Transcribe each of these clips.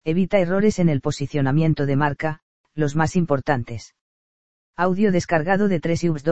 Evita errores en el posicionamiento de marca, los más importantes. Audio descargado de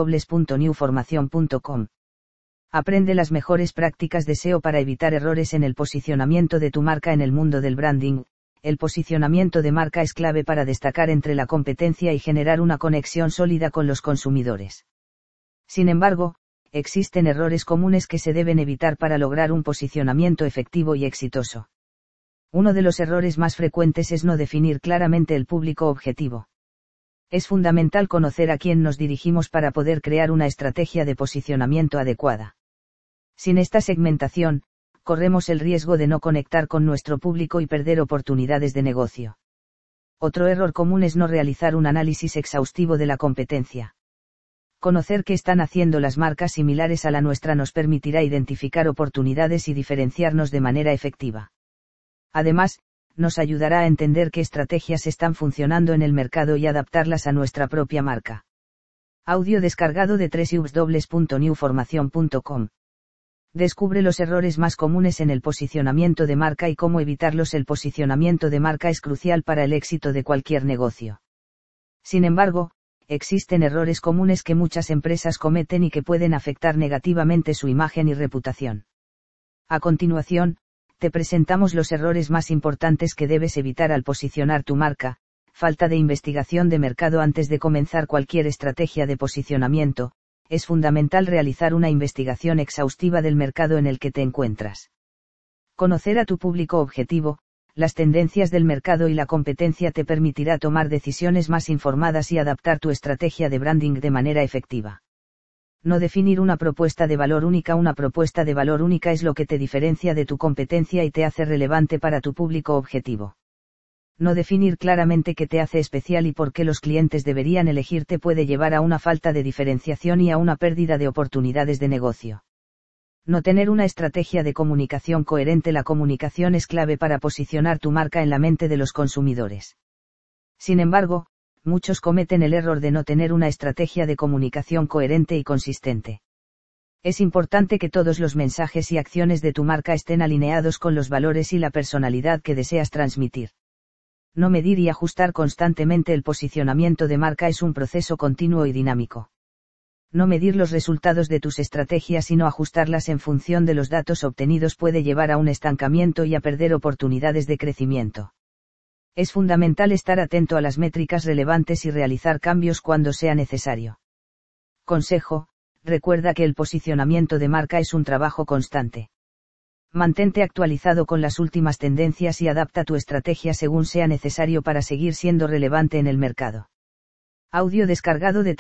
www.newformacion.com. Aprende las mejores prácticas de SEO para evitar errores en el posicionamiento de tu marca en el mundo del branding. El posicionamiento de marca es clave para destacar entre la competencia y generar una conexión sólida con los consumidores. Sin embargo, existen errores comunes que se deben evitar para lograr un posicionamiento efectivo y exitoso. Uno de los errores más frecuentes es no definir claramente el público objetivo. Es fundamental conocer a quién nos dirigimos para poder crear una estrategia de posicionamiento adecuada. Sin esta segmentación, corremos el riesgo de no conectar con nuestro público y perder oportunidades de negocio. Otro error común es no realizar un análisis exhaustivo de la competencia. Conocer qué están haciendo las marcas similares a la nuestra nos permitirá identificar oportunidades y diferenciarnos de manera efectiva. Además, nos ayudará a entender qué estrategias están funcionando en el mercado y adaptarlas a nuestra propia marca. Audio descargado de www.newformacion.com. Descubre los errores más comunes en el posicionamiento de marca y cómo evitarlos. El posicionamiento de marca es crucial para el éxito de cualquier negocio. Sin embargo, existen errores comunes que muchas empresas cometen y que pueden afectar negativamente su imagen y reputación. A continuación, te presentamos los errores más importantes que debes evitar al posicionar tu marca. Falta de investigación de mercado. Antes de comenzar cualquier estrategia de posicionamiento, es fundamental realizar una investigación exhaustiva del mercado en el que te encuentras. Conocer a tu público objetivo, las tendencias del mercado y la competencia te permitirá tomar decisiones más informadas y adaptar tu estrategia de branding de manera efectiva. No definir una propuesta de valor única. Una propuesta de valor única es lo que te diferencia de tu competencia y te hace relevante para tu público objetivo. No definir claramente qué te hace especial y por qué los clientes deberían elegirte puede llevar a una falta de diferenciación y a una pérdida de oportunidades de negocio. No tener una estrategia de comunicación coherente. La comunicación es clave para posicionar tu marca en la mente de los consumidores. Sin embargo, muchos cometen el error de no tener una estrategia de comunicación coherente y consistente. Es importante que todos los mensajes y acciones de tu marca estén alineados con los valores y la personalidad que deseas transmitir. No medir y ajustar constantemente el posicionamiento de marca es un proceso continuo y dinámico. No medir los resultados de tus estrategias y no ajustarlas en función de los datos obtenidos puede llevar a un estancamiento y a perder oportunidades de crecimiento. Es fundamental estar atento a las métricas relevantes y realizar cambios cuando sea necesario. Consejo: recuerda que el posicionamiento de marca es un trabajo constante. Mantente actualizado con las últimas tendencias y adapta tu estrategia según sea necesario para seguir siendo relevante en el mercado. Audio descargado de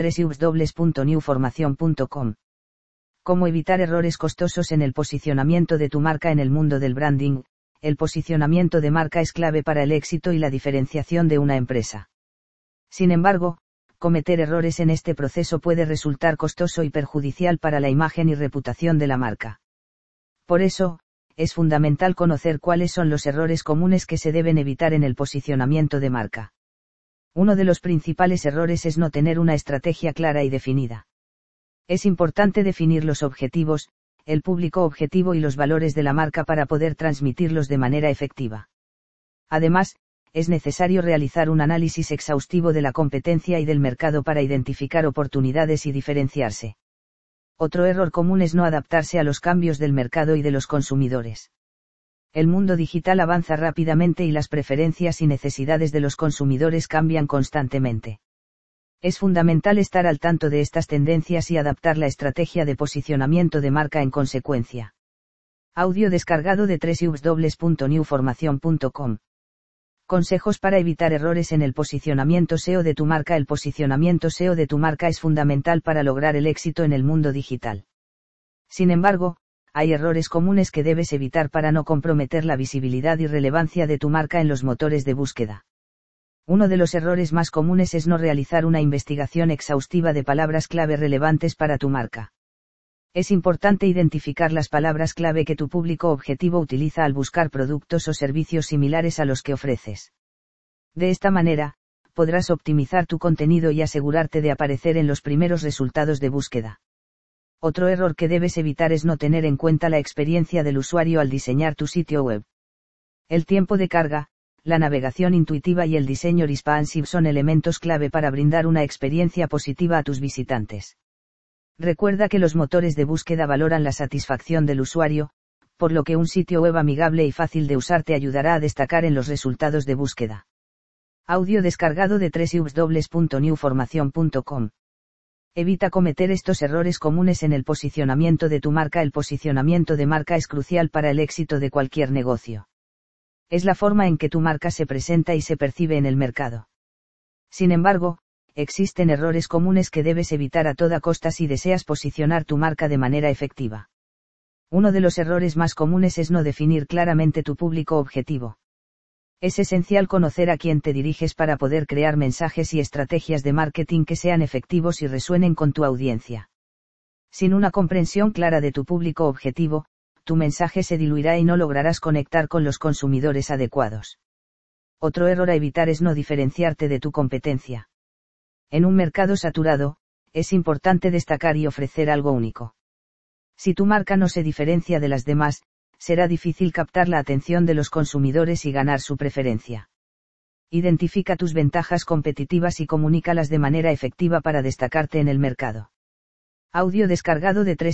www.newformacion.com. Cómo evitar errores costosos en el posicionamiento de tu marca en el mundo del branding. El posicionamiento de marca es clave para el éxito y la diferenciación de una empresa. Sin embargo, cometer errores en este proceso puede resultar costoso y perjudicial para la imagen y reputación de la marca. Por eso, es fundamental conocer cuáles son los errores comunes que se deben evitar en el posicionamiento de marca. Uno de los principales errores es no tener una estrategia clara y definida. Es importante definir los objetivos, el público objetivo y los valores de la marca para poder transmitirlos de manera efectiva. Además, es necesario realizar un análisis exhaustivo de la competencia y del mercado para identificar oportunidades y diferenciarse. Otro error común es no adaptarse a los cambios del mercado y de los consumidores. El mundo digital avanza rápidamente y las preferencias y necesidades de los consumidores cambian constantemente. Es fundamental estar al tanto de estas tendencias y adaptar la estrategia de posicionamiento de marca en consecuencia. Audio descargado de www.newformacion.com. Consejos para evitar errores en el posicionamiento SEO de tu marca. El posicionamiento SEO de tu marca es fundamental para lograr el éxito en el mundo digital. Sin embargo, hay errores comunes que debes evitar para no comprometer la visibilidad y relevancia de tu marca en los motores de búsqueda. Uno de los errores más comunes es no realizar una investigación exhaustiva de palabras clave relevantes para tu marca. Es importante identificar las palabras clave que tu público objetivo utiliza al buscar productos o servicios similares a los que ofreces. De esta manera, podrás optimizar tu contenido y asegurarte de aparecer en los primeros resultados de búsqueda. Otro error que debes evitar es no tener en cuenta la experiencia del usuario al diseñar tu sitio web. El tiempo de carga, La navegación intuitiva y el diseño responsive son elementos clave para brindar una experiencia positiva a tus visitantes. Recuerda que los motores de búsqueda valoran la satisfacción del usuario, por lo que un sitio web amigable y fácil de usar te ayudará a destacar en los resultados de búsqueda. Audio descargado de www.newformation.com. Evita cometer estos errores comunes en el posicionamiento de tu marca. El posicionamiento de marca es crucial para el éxito de cualquier negocio. Es la forma en que tu marca se presenta y se percibe en el mercado. Sin embargo, existen errores comunes que debes evitar a toda costa si deseas posicionar tu marca de manera efectiva. Uno de los errores más comunes es no definir claramente tu público objetivo. Es esencial conocer a quién te diriges para poder crear mensajes y estrategias de marketing que sean efectivos y resuenen con tu audiencia. Sin una comprensión clara de tu público objetivo, tu mensaje se diluirá y no lograrás conectar con los consumidores adecuados. Otro error a evitar es no diferenciarte de tu competencia. En un mercado saturado, es importante destacar y ofrecer algo único. Si tu marca no se diferencia de las demás, será difícil captar la atención de los consumidores y ganar su preferencia. Identifica tus ventajas competitivas y comunícalas de manera efectiva para destacarte en el mercado. Audio descargado de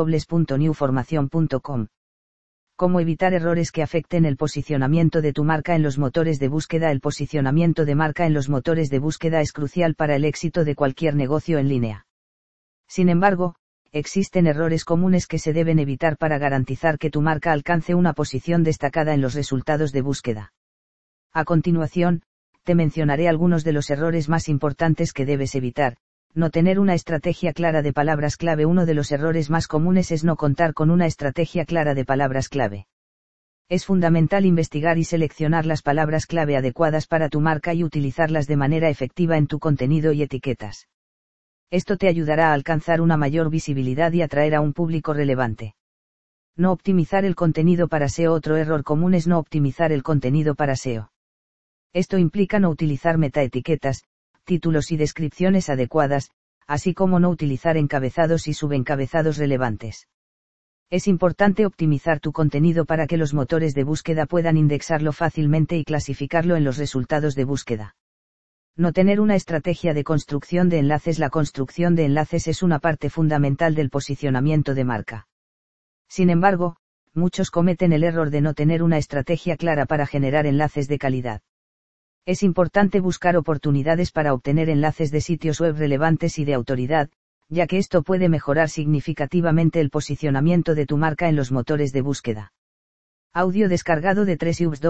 www.newformation.com. Cómo evitar errores que afecten el posicionamiento de tu marca en los motores de búsqueda. El posicionamiento de marca en los motores de búsqueda es crucial para el éxito de cualquier negocio en línea. Sin embargo, existen errores comunes que se deben evitar para garantizar que tu marca alcance una posición destacada en los resultados de búsqueda. A continuación, te mencionaré algunos de los errores más importantes que debes evitar. No tener una estrategia clara de palabras clave. Uno de los errores más comunes es no contar con una estrategia clara de palabras clave. Es fundamental investigar y seleccionar las palabras clave adecuadas para tu marca y utilizarlas de manera efectiva en tu contenido y etiquetas. Esto te ayudará a alcanzar una mayor visibilidad y atraer a un público relevante. No optimizar el contenido para SEO. Otro error común es no optimizar el contenido para SEO. Esto implica no utilizar metaetiquetas, títulos y descripciones adecuadas, así como no utilizar encabezados y subencabezados relevantes. Es importante optimizar tu contenido para que los motores de búsqueda puedan indexarlo fácilmente y clasificarlo en los resultados de búsqueda. No tener una estrategia de construcción de enlaces. La construcción de enlaces es una parte fundamental del posicionamiento de marca. Sin embargo, muchos cometen el error de no tener una estrategia clara para generar enlaces de calidad. Es importante buscar oportunidades para obtener enlaces de sitios web relevantes y de autoridad, ya que esto puede mejorar significativamente el posicionamiento de tu marca en los motores de búsqueda. Audio descargado de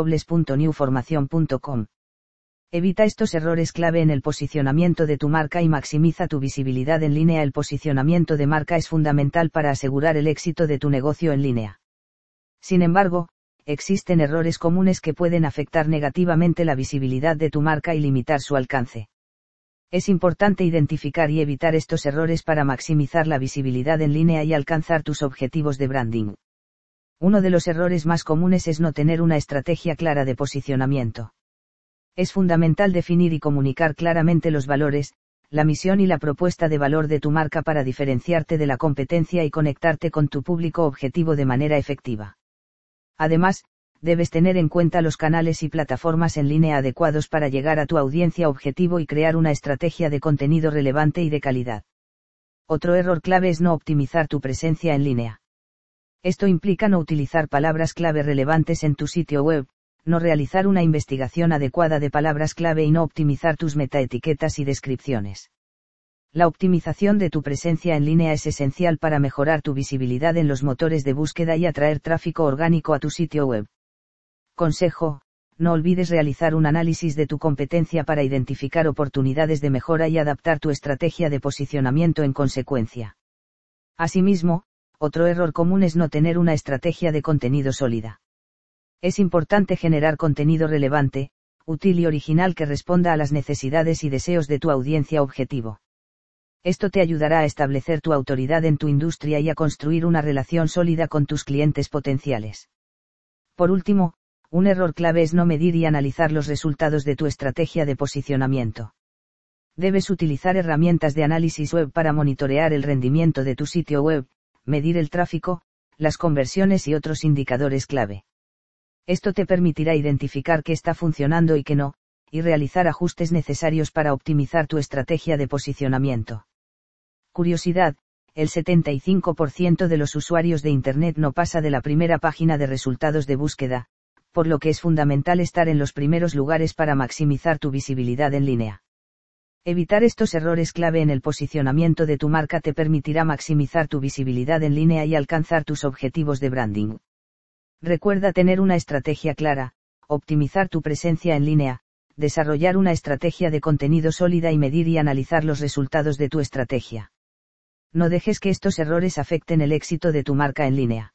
www.newformation.com. Evita estos errores clave en el posicionamiento de tu marca y maximiza tu visibilidad en línea. El posicionamiento de marca es fundamental para asegurar el éxito de tu negocio en línea. Sin embargo, existen errores comunes que pueden afectar negativamente la visibilidad de tu marca y limitar su alcance. Es importante identificar y evitar estos errores para maximizar la visibilidad en línea y alcanzar tus objetivos de branding. Uno de los errores más comunes es no tener una estrategia clara de posicionamiento. Es fundamental definir y comunicar claramente los valores, la misión y la propuesta de valor de tu marca para diferenciarte de la competencia y conectarte con tu público objetivo de manera efectiva. Además, debes tener en cuenta los canales y plataformas en línea adecuados para llegar a tu audiencia objetivo y crear una estrategia de contenido relevante y de calidad. Otro error clave es no optimizar tu presencia en línea. Esto implica no utilizar palabras clave relevantes en tu sitio web, no realizar una investigación adecuada de palabras clave y no optimizar tus metaetiquetas y descripciones. La optimización de tu presencia en línea es esencial para mejorar tu visibilidad en los motores de búsqueda y atraer tráfico orgánico a tu sitio web. Consejo: no olvides realizar un análisis de tu competencia para identificar oportunidades de mejora y adaptar tu estrategia de posicionamiento en consecuencia. Asimismo, otro error común es no tener una estrategia de contenido sólida. Es importante generar contenido relevante, útil y original que responda a las necesidades y deseos de tu audiencia objetivo. Esto te ayudará a establecer tu autoridad en tu industria y a construir una relación sólida con tus clientes potenciales. Por último, un error clave es no medir y analizar los resultados de tu estrategia de posicionamiento. Debes utilizar herramientas de análisis web para monitorear el rendimiento de tu sitio web, medir el tráfico, las conversiones y otros indicadores clave. Esto te permitirá identificar qué está funcionando y qué no, y realizar ajustes necesarios para optimizar tu estrategia de posicionamiento. Curiosidad, el 75% de los usuarios de Internet no pasa de la primera página de resultados de búsqueda, por lo que es fundamental estar en los primeros lugares para maximizar tu visibilidad en línea. Evitar estos errores clave en el posicionamiento de tu marca te permitirá maximizar tu visibilidad en línea y alcanzar tus objetivos de branding. Recuerda tener una estrategia clara, optimizar tu presencia en línea, desarrollar una estrategia de contenido sólida y medir y analizar los resultados de tu estrategia. No dejes que estos errores afecten el éxito de tu marca en línea.